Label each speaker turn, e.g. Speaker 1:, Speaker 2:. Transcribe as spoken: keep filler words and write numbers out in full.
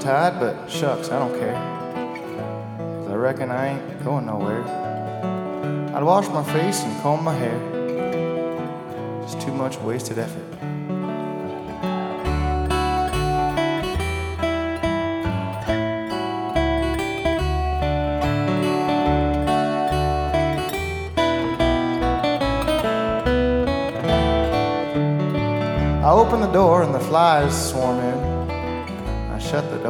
Speaker 1: untied, but shucks, I don't care. 'Cause I reckon I ain't going nowhere. I'd wash my face and comb my hair. Just too much wasted effort. I open the door and the flies swarm in. I shut the door